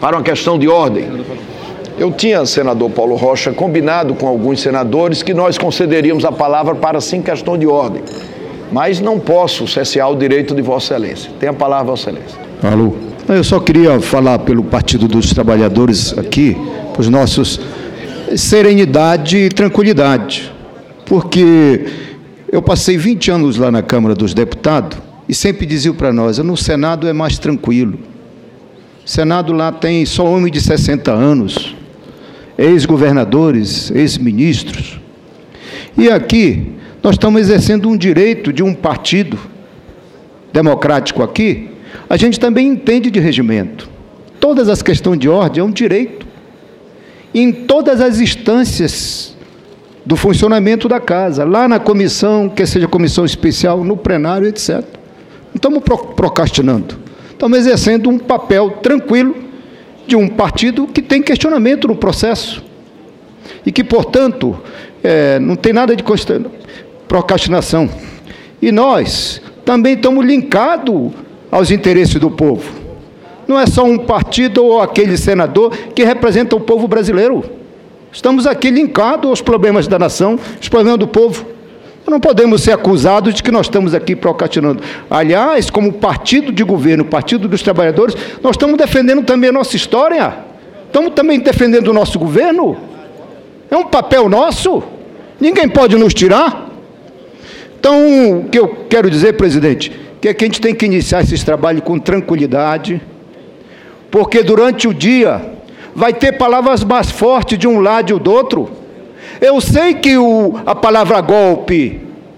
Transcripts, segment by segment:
Para uma questão de ordem. Eu tinha, senador Paulo Rocha, combinado com alguns senadores que nós concederíamos a palavra para, sim, questão de ordem. Mas não posso cessear o direito de Vossa Excelência. Tem a palavra, Vossa Excelência. Alô. Eu só queria falar pelo Partido dos Trabalhadores aqui, para os nossos, serenidade e tranquilidade. Porque eu passei 20 anos lá na Câmara dos Deputados e sempre diziam para nós, no Senado é mais tranquilo. O Senado lá tem só homem de 60 anos, ex-governadores, ex-ministros. E aqui nós estamos exercendo um direito de um partido democrático aqui. A gente também entende de regimento. Todas as questões de ordem é um direito. Em todas as instâncias do funcionamento da casa, lá na comissão, quer seja comissão especial, no plenário, etc. Não estamos procrastinando. Estamos exercendo um papel tranquilo de um partido que tem questionamento no processo e que, portanto, não tem nada de procrastinação. E nós também estamos linkados aos interesses do povo. Não é só um partido ou aquele senador que representa o povo brasileiro. Estamos aqui linkados aos problemas da nação, aos problemas do povo. Não podemos ser acusados de que nós estamos aqui procrastinando. Aliás, como partido de governo, Partido dos Trabalhadores, nós estamos defendendo também a nossa história. Estamos também defendendo o nosso governo. É um papel nosso. Ninguém pode nos tirar. Então, o que eu quero dizer, presidente, que é que a gente tem que iniciar esses trabalhos com tranquilidade, porque durante o dia vai ter palavras mais fortes de um lado e do outro. Eu sei que a palavra golpe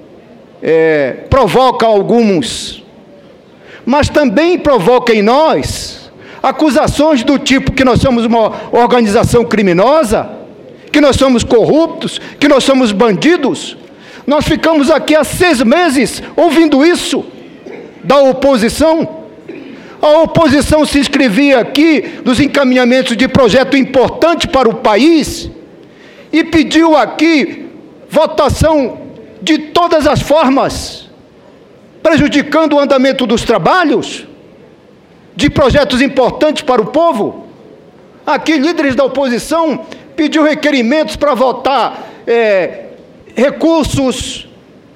provoca alguns, mas também provoca em nós acusações do tipo que nós somos uma organização criminosa, que nós somos corruptos, que nós somos bandidos. Nós ficamos aqui há 6 meses ouvindo isso da oposição. A oposição se inscrevia aqui nos encaminhamentos de projeto importante para o país e pediu aqui votação de todas as formas, prejudicando o andamento dos trabalhos, de projetos importantes para o povo. Aqui, líderes da oposição pediu requerimentos para votar recursos,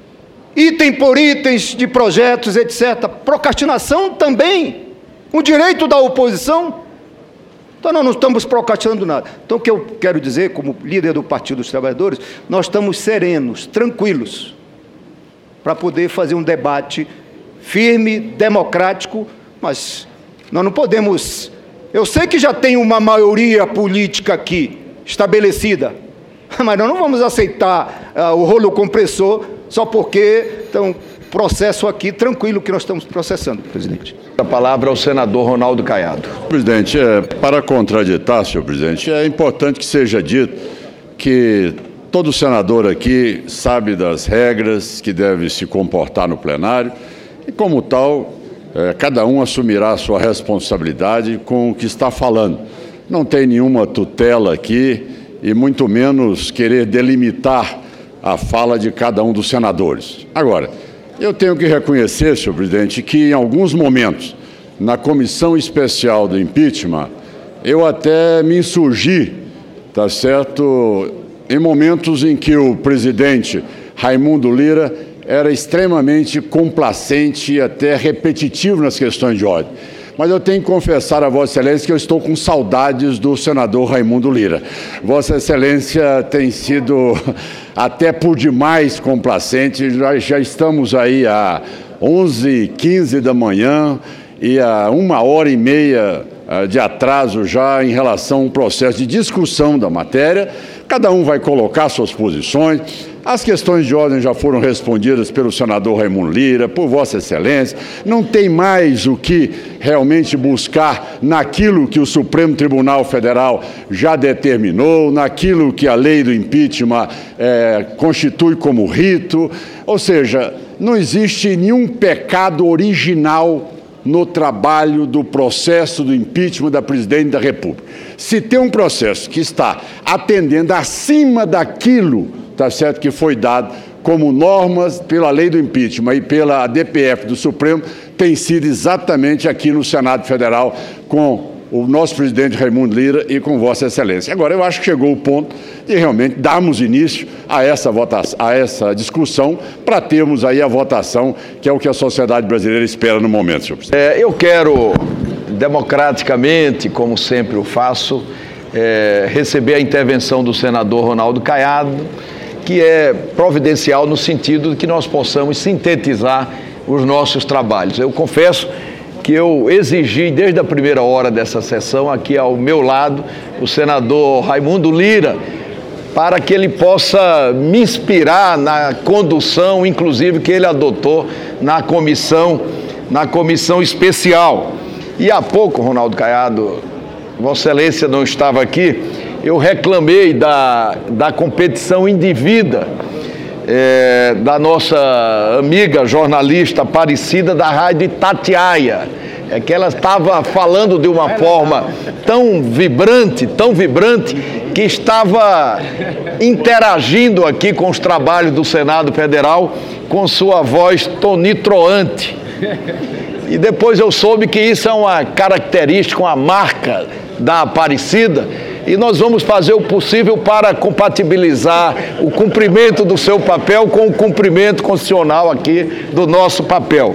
item por itens de projetos, etc. Procrastinação também, um direito da oposição. Então, nós não estamos procrastinando nada. Então, o que eu quero dizer, como líder do Partido dos Trabalhadores, nós estamos serenos, tranquilos, para poder fazer um debate firme, democrático, mas nós não podemos... Eu sei que já tem uma maioria política aqui estabelecida, mas nós não vamos aceitar o rolo compressor só porque então, processo aqui tranquilo que nós estamos processando, presidente. A palavra ao senador Ronaldo Caiado. Presidente, para contraditar, senhor presidente, é importante que seja dito que todo senador aqui sabe das regras que deve se comportar no plenário e, como tal, cada um assumirá a sua responsabilidade com o que está falando. Não tem nenhuma tutela aqui e muito menos querer delimitar a fala de cada um dos senadores. Agora, eu tenho que reconhecer, senhor presidente, que em alguns momentos, na comissão especial do impeachment, eu até me insurgi, tá certo, em momentos em que o presidente Raimundo Lira era extremamente complacente e até repetitivo nas questões de ordem. Mas eu tenho que confessar a Vossa Excelência que eu estou com saudades do senador Raimundo Lira. Vossa Excelência tem sido até por demais complacente, já estamos aí a 11h15 da manhã e a 1h30 de atraso já em relação a um processo de discussão da matéria. Cada um vai colocar suas posições. As questões de ordem já foram respondidas pelo senador Raimundo Lira, por Vossa Excelência. Não tem mais o que realmente buscar naquilo que o Supremo Tribunal Federal já determinou, naquilo que a lei do impeachment constitui como rito. Ou seja, não existe nenhum pecado original no trabalho do processo do impeachment da presidente da República. Se tem um processo que está atendendo acima daquilo, tá certo, que foi dado como normas pela lei do impeachment e pela DPF do Supremo, tem sido exatamente aqui no Senado Federal, com o nosso presidente Raimundo Lira e com Vossa Excelência. Agora, eu acho que chegou o ponto de realmente darmos início a essa discussão para termos aí a votação, que é o que a sociedade brasileira espera no momento, senhor presidente. Eu quero, democraticamente, como sempre o faço, receber a intervenção do senador Ronaldo Caiado, que é providencial no sentido de que nós possamos sintetizar os nossos trabalhos. Eu confesso que eu exigi desde a primeira hora dessa sessão, aqui ao meu lado, o senador Raimundo Lira, para que ele possa me inspirar na condução, inclusive, que ele adotou na comissão especial. E há pouco, Ronaldo Caiado, Vossa Excelência não estava aqui, eu reclamei da competição indevida da nossa amiga jornalista Aparecida da Rádio Itatiaia, que ela estava falando de uma forma tão vibrante, que estava interagindo aqui com os trabalhos do Senado Federal com sua voz tonitroante. E depois eu soube que isso é uma característica, uma marca da Aparecida, e nós vamos fazer o possível para compatibilizar o cumprimento do seu papel com o cumprimento constitucional aqui do nosso papel.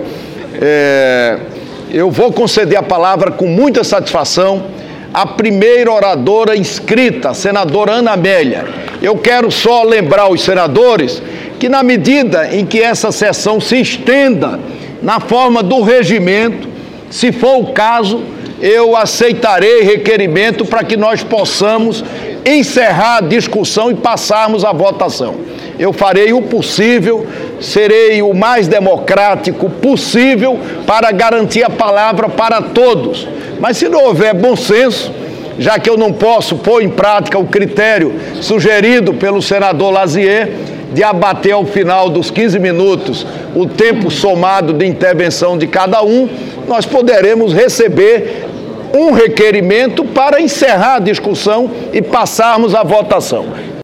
Eu vou conceder a palavra com muita satisfação à primeira oradora inscrita, a senadora Ana Amélia. Eu quero só lembrar os senadores que, na medida em que essa sessão se estenda na forma do regimento, se for o caso, eu aceitarei requerimento para que nós possamos encerrar a discussão e passarmos à votação. Eu farei o possível, serei o mais democrático possível para garantir a palavra para todos. Mas se não houver bom senso, já que eu não posso pôr em prática o critério sugerido pelo senador Lazier, de abater ao final dos 15 minutos o tempo somado de intervenção de cada um, nós poderemos receber um requerimento para encerrar a discussão e passarmos à votação.